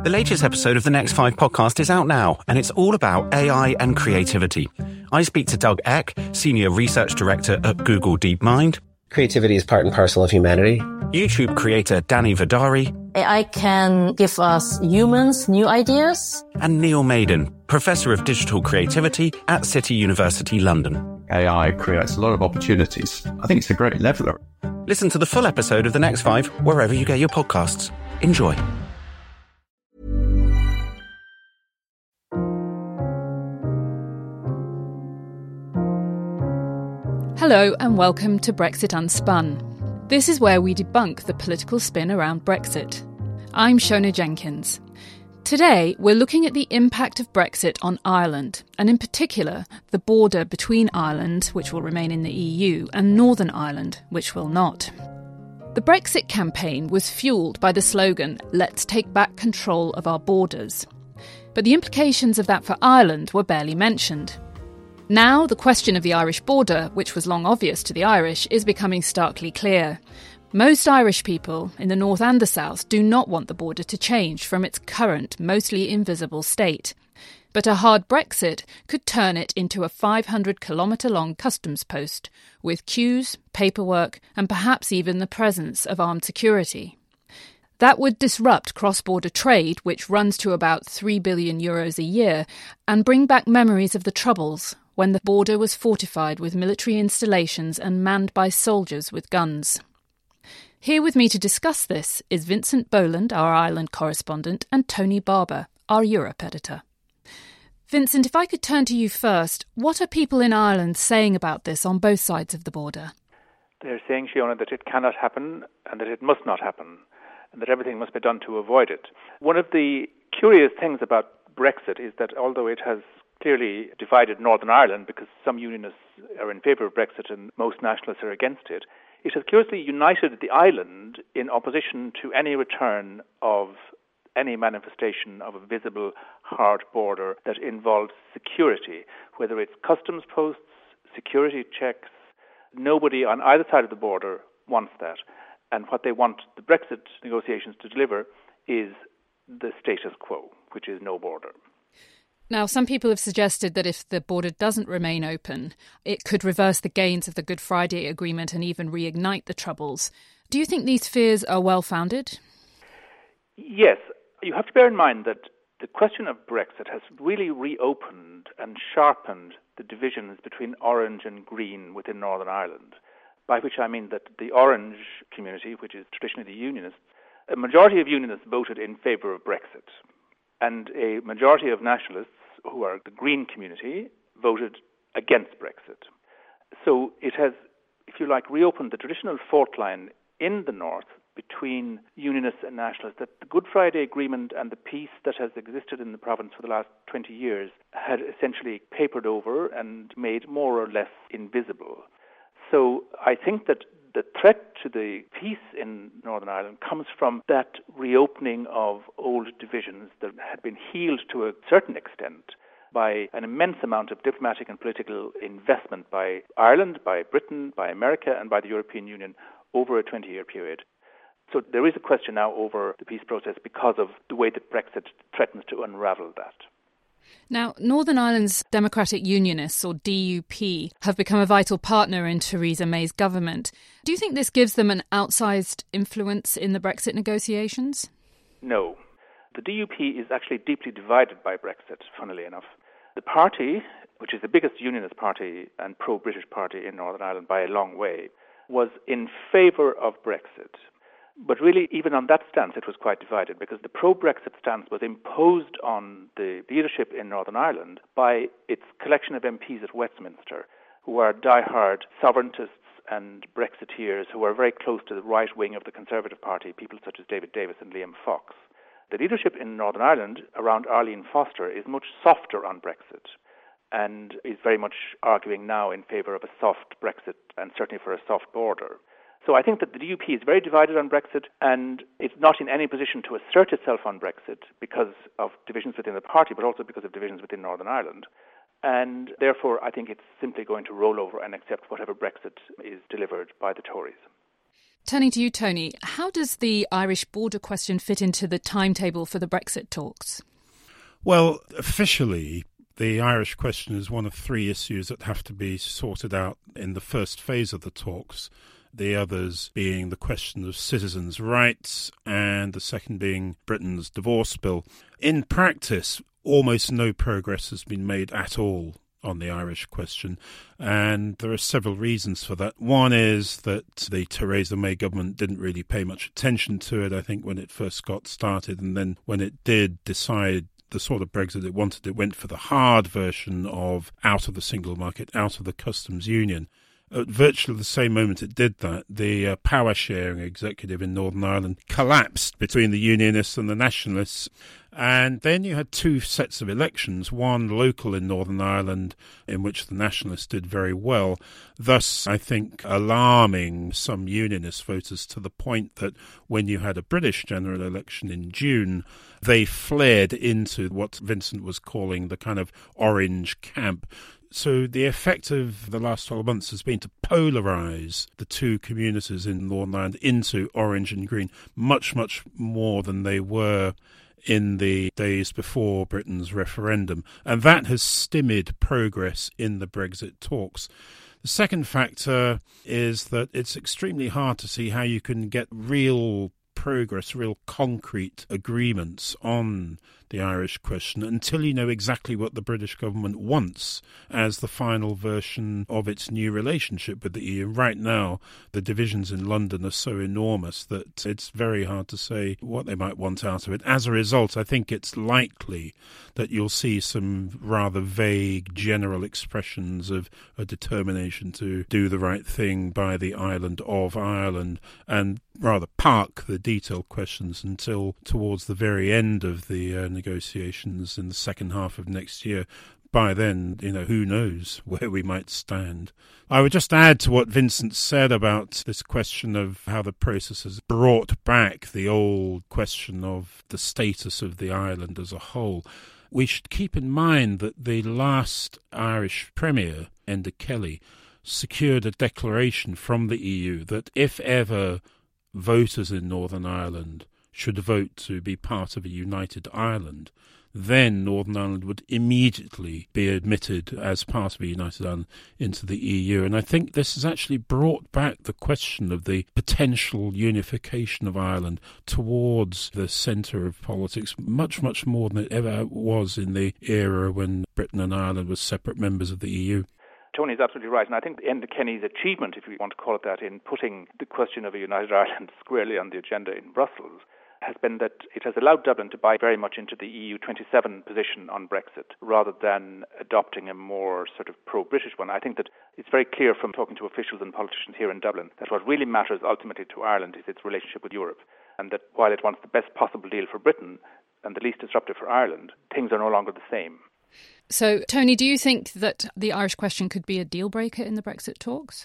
The latest episode of the Next 5 podcast is out now, and it's all about AI and creativity. I speak to Doug Eck, Senior Research Director at Google DeepMind. Creativity is part and parcel of humanity. YouTube creator Danny Vidari. AI can give us humans new ideas. And Neil Maiden, Professor of Digital Creativity at City University London. AI creates a lot of opportunities. I think it's a great leveller. Listen to the full episode of The Next 5 wherever you get your podcasts. Enjoy. Hello and welcome to Brexit Unspun. This is where we debunk the political spin around Brexit. I'm Shona Jenkins. Today, we're looking at the impact of Brexit on Ireland, and in particular, the border between Ireland, which will remain in the EU, and Northern Ireland, which will not. The Brexit campaign was fuelled by the slogan, "Let's take back control of our borders." But the implications of that for Ireland were barely mentioned. Now, the question of the Irish border, which was long obvious to the Irish, is becoming starkly clear. Most Irish people, in the north and the south, do not want the border to change from its current, mostly invisible state. But a hard Brexit could turn it into a 500-kilometre-long customs post, with queues, paperwork, and perhaps even the presence of armed security. That would disrupt cross-border trade, which runs to about €3 billion a year, and bring back memories of the Troubles, when the border was fortified with military installations and manned by soldiers with guns. Here with me to discuss this is Vincent Boland, our Ireland correspondent, and Tony Barber, our Europe editor. Vincent, if I could turn to you first, what are people in Ireland saying about this on both sides of the border? They're saying, Fiona, that it cannot happen and that it must not happen, and that everything must be done to avoid it. One of the curious things about Brexit is that although it has clearly divided Northern Ireland, because some unionists are in favour of Brexit and most nationalists are against it, it has curiously united the island in opposition to any return of any manifestation of a visible hard border that involves security, whether it's customs posts, security checks. Nobody on either side of the border wants that. And what they want the Brexit negotiations to deliver is the status quo, which is no border. Now, some people have suggested that if the border doesn't remain open, it could reverse the gains of the Good Friday Agreement and even reignite the Troubles. Do you think these fears are well-founded? Yes. You have to bear in mind that the question of Brexit has really reopened and sharpened the divisions between orange and green within Northern Ireland, by which I mean that the orange community, which is traditionally the Unionists, a majority of Unionists voted in favour of Brexit, and a majority of nationalists, who are the Green community, voted against Brexit. So it has, if you like, reopened the traditional fault line in the north between Unionists and nationalists, that the Good Friday Agreement and the peace that has existed in the province for the last 20 years had essentially papered over and made more or less invisible. So I think that the threat to the peace in Northern Ireland comes from that reopening of old divisions that had been healed to a certain extent by an immense amount of diplomatic and political investment by Ireland, by Britain, by America, and by the European Union over a 20-year period. So there is a question now over the peace process because of the way that Brexit threatens to unravel that. Now, Northern Ireland's Democratic Unionists, or DUP, have become a vital partner in Theresa May's government. Do you think this gives them an outsized influence in the Brexit negotiations? No. The DUP is actually deeply divided by Brexit, funnily enough. The party, which is the biggest unionist party and pro-British party in Northern Ireland by a long way, was in favour of Brexit. But really, even on that stance, it was quite divided, because the pro-Brexit stance was imposed on the leadership in Northern Ireland by its collection of MPs at Westminster, who are die-hard sovereigntists and Brexiteers who are very close to the right wing of the Conservative Party, people such as David Davis and Liam Fox. The leadership in Northern Ireland around Arlene Foster is much softer on Brexit and is very much arguing now in favour of a soft Brexit and certainly for a soft border. So I think that the DUP is very divided on Brexit, and it's not in any position to assert itself on Brexit because of divisions within the party, but also because of divisions within Northern Ireland. And therefore, I think it's simply going to roll over and accept whatever Brexit is delivered by the Tories. Turning to you, Tony, how does the Irish border question fit into the timetable for the Brexit talks? Well, officially, the Irish question is one of three issues that have to be sorted out in the first phase of the talks, the others being the question of citizens' rights and the second being Britain's divorce bill. In practice, almost no progress has been made at all on the Irish question, and there are several reasons for that. One is that the Theresa May government didn't really pay much attention to it, I think, when it first got started, and then when it did decide the sort of Brexit it wanted, it went for the hard version of out of the single market, out of the customs union. At virtually the same moment it did that, the power-sharing executive in Northern Ireland collapsed between the Unionists and the Nationalists. And then you had two sets of elections, one local in Northern Ireland, in which the Nationalists did very well, thus, I think, alarming some Unionist voters to the point that when you had a British general election in June, they fled into what Vincent was calling the kind of orange camp. So the effect of the last 12 months has been to polarise the two communities in Northern Ireland into orange and green, much, much more than they were in the days before Britain's referendum. And that has stymied progress in the Brexit talks. The second factor is that it's extremely hard to see how you can get real progress, real concrete agreements on the Irish question until you know exactly what the British government wants as the final version of its new relationship with the EU. Right now, the divisions in London are so enormous that it's very hard to say what they might want out of it. As a result, I think it's likely that you'll see some rather vague general expressions of a determination to do the right thing by the island of Ireland and rather park the detailed questions until towards the very end of the negotiations in the second half of next year. By then, who knows where we might stand. I would just add to what Vincent said about this question of how the process has brought back the old question of the status of the island as a whole. We should keep in mind that the last Irish Premier, Enda Kelly, secured a declaration from the EU that if ever voters in Northern Ireland should vote to be part of a united Ireland, then Northern Ireland would immediately be admitted as part of a united Ireland into the EU. And I think this has actually brought back the question of the potential unification of Ireland towards the centre of politics much, much more than it ever was in the era when Britain and Ireland were separate members of the EU. Tony is absolutely right, and I think Enda Kenny's achievement, if you want to call it that, in putting the question of a united Ireland squarely on the agenda in Brussels has been that it has allowed Dublin to buy very much into the EU 27 position on Brexit rather than adopting a more sort of pro-British one. I think that it's very clear from talking to officials and politicians here in Dublin that what really matters ultimately to Ireland is its relationship with Europe, and that while it wants the best possible deal for Britain and the least disruptive for Ireland, things are no longer the same. So, Tony, do you think that the Irish question could be a deal breaker in the Brexit talks?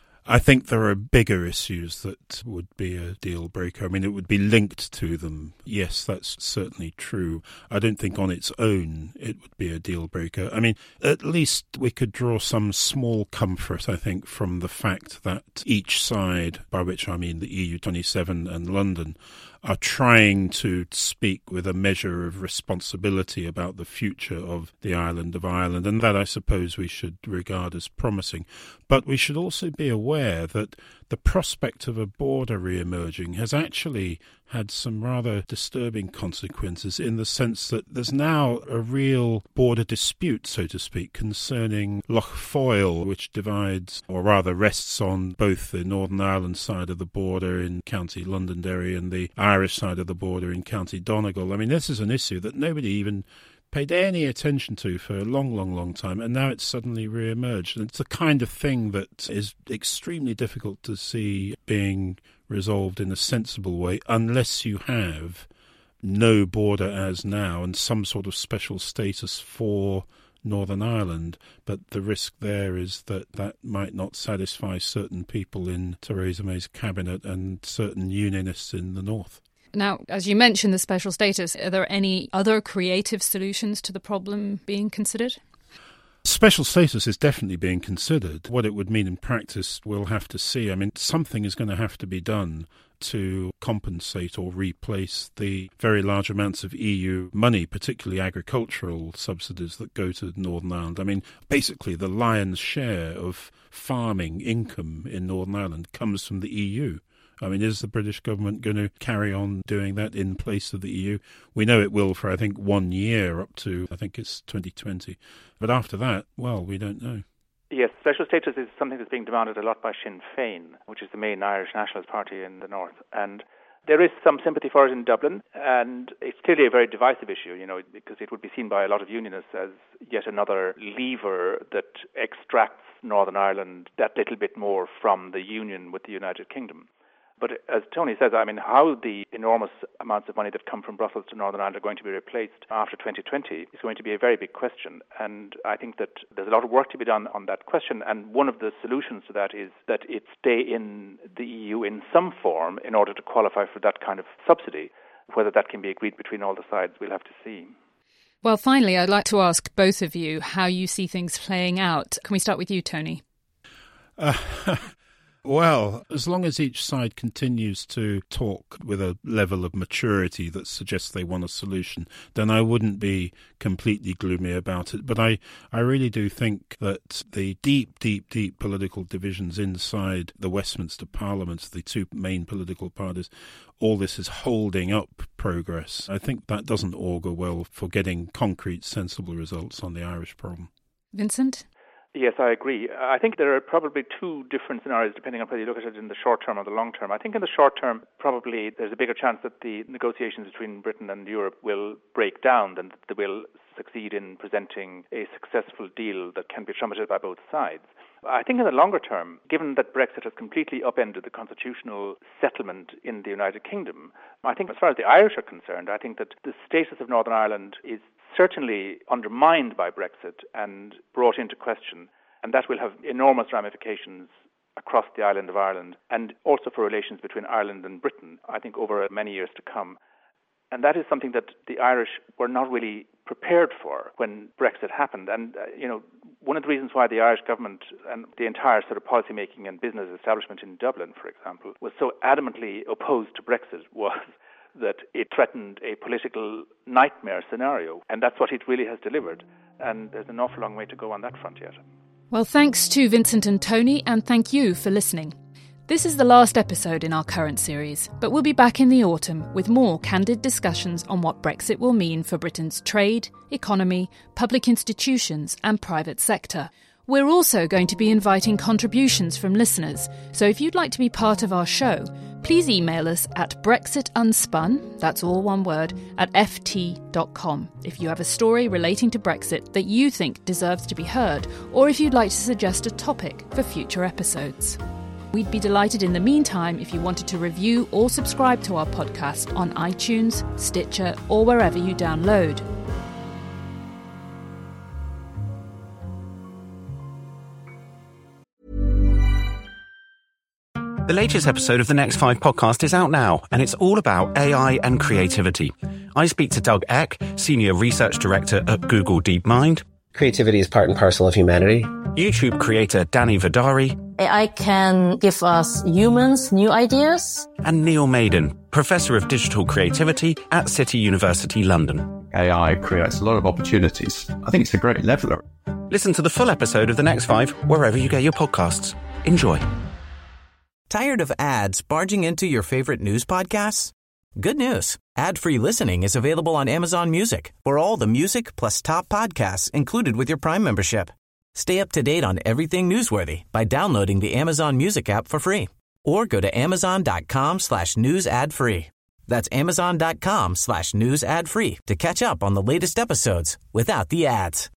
I think there are bigger issues that would be a deal breaker. I mean, it would be linked to them. Yes, that's certainly true. I don't think on its own it would be a deal breaker. I mean, at least we could draw some small comfort, I think, from the fact that each side, by which I mean the EU 27 and London, are trying to speak with a measure of responsibility about the future of the island of Ireland, and that I suppose we should regard as promising. But we should also be aware that the prospect of a border re-emerging has actually had some rather disturbing consequences in the sense that there's now a real border dispute, so to speak, concerning Lough Foyle, which divides, or rather rests on both the Northern Ireland side of the border in County Londonderry and the Irish side of the border in County Donegal. I mean, this is an issue that nobody even paid any attention to for a long, long, long time, and now it's suddenly re-emerged. And it's the kind of thing that is extremely difficult to see being resolved in a sensible way unless you have no border as now and some sort of special status for Northern Ireland. But the risk there is that that might not satisfy certain people in Theresa May's cabinet and certain unionists in the north. Now, as you mentioned, the special status, are there any other creative solutions to the problem being considered? Special status is definitely being considered. What it would mean in practice, we'll have to see. I mean, something is going to have to be done to compensate or replace the very large amounts of EU money, particularly agricultural subsidies that go to Northern Ireland. I mean, basically the lion's share of farming income in Northern Ireland comes from the EU. I mean, is the British government going to carry on doing that in place of the EU? We know it will for, I think, 1 year up to, I think it's 2020. But after that, well, we don't know. Yes, special status is something that's being demanded a lot by Sinn Féin, which is the main Irish nationalist party in the north. And there is some sympathy for it in Dublin, and it's clearly a very divisive issue, because it would be seen by a lot of unionists as yet another lever that extracts Northern Ireland that little bit more from the union with the United Kingdom. But as Tony says, I mean, how the enormous amounts of money that come from Brussels to Northern Ireland are going to be replaced after 2020 is going to be a very big question. And I think that there's a lot of work to be done on that question. And one of the solutions to that is that it stay in the EU in some form in order to qualify for that kind of subsidy. Whether that can be agreed between all the sides, we'll have to see. Well, finally, I'd like to ask both of you how you see things playing out. Can we start with you, Tony? Well, as long as each side continues to talk with a level of maturity that suggests they want a solution, then I wouldn't be completely gloomy about it. But I really do think that the deep political divisions inside the Westminster Parliament, the two main political parties, all this is holding up progress. I think that doesn't augur well for getting concrete, sensible results on the Irish problem. Vincent? Yes, I agree. I think there are probably two different scenarios depending on whether you look at it in the short term or the long term. I think in the short term, probably there's a bigger chance that the negotiations between Britain and Europe will break down than that they will succeed in presenting a successful deal that can be trumpeted by both sides. I think in the longer term, given that Brexit has completely upended the constitutional settlement in the United Kingdom, I think as far as the Irish are concerned, I think that the status of Northern Ireland is certainly undermined by Brexit and brought into question, and that will have enormous ramifications across the island of Ireland and also for relations between Ireland and Britain, I think, over many years to come. And that is something that the Irish were not really prepared for when Brexit happened. And, one of the reasons why the Irish government and the entire sort of policymaking and business establishment in Dublin, for example, was so adamantly opposed to Brexit was that it threatened a political nightmare scenario. And that's what it really has delivered. And there's an awful long way to go on that front yet. Well, thanks to Vincent and Tony, and thank you for listening. This is the last episode in our current series, but we'll be back in the autumn with more candid discussions on what Brexit will mean for Britain's trade, economy, public institutions and private sector. We're also going to be inviting contributions from listeners, so if you'd like to be part of our show, please email us at brexitunspun, that's all one word, at ft.com if you have a story relating to Brexit that you think deserves to be heard, or if you'd like to suggest a topic for future episodes. We'd be delighted in the meantime if you wanted to review or subscribe to our podcast on iTunes, Stitcher, or wherever you download. The latest episode of the Next 5 podcast is out now, and it's all about AI and creativity. I speak to Doug Eck, Senior Research Director at Google DeepMind. Creativity is part and parcel of humanity. YouTube creator Danny Vidari. AI can give us humans new ideas. And Neil Maiden, Professor of Digital Creativity at City University London. AI creates a lot of opportunities. I think it's a great leveller. Listen to the full episode of The Next 5 wherever you get your podcasts. Enjoy. Tired of ads barging into your favorite news podcasts? Good news. Ad-free listening is available on Amazon Music for all the music plus top podcasts included with your Prime membership. Stay up to date on everything newsworthy by downloading the Amazon Music app for free or go to amazon.com/news ad free. That's amazon.com/news ad free to catch up on the latest episodes without the ads.